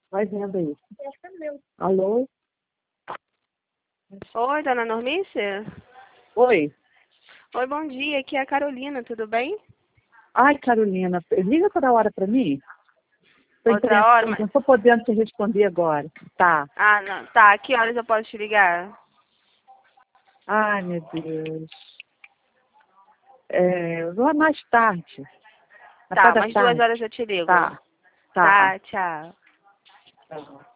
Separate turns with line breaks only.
Vai vendo aí. Alô?
Oi, dona Normice?
Oi.
Oi, bom dia. Aqui é a Carolina, tudo bem?
Ai, Carolina, liga toda hora pra mim? Tô
Outra hora,
interessante,
mas...
não tô podendo te responder agora. Tá.
Ah, não. Tá, que horas eu posso te ligar?
Ai, meu Deus. Lá mais tarde. Na
Tá,
parte da
umas 2
tarde.
horas eu te ligo.
Tá. Tá.
Tá, tchau.
Tá.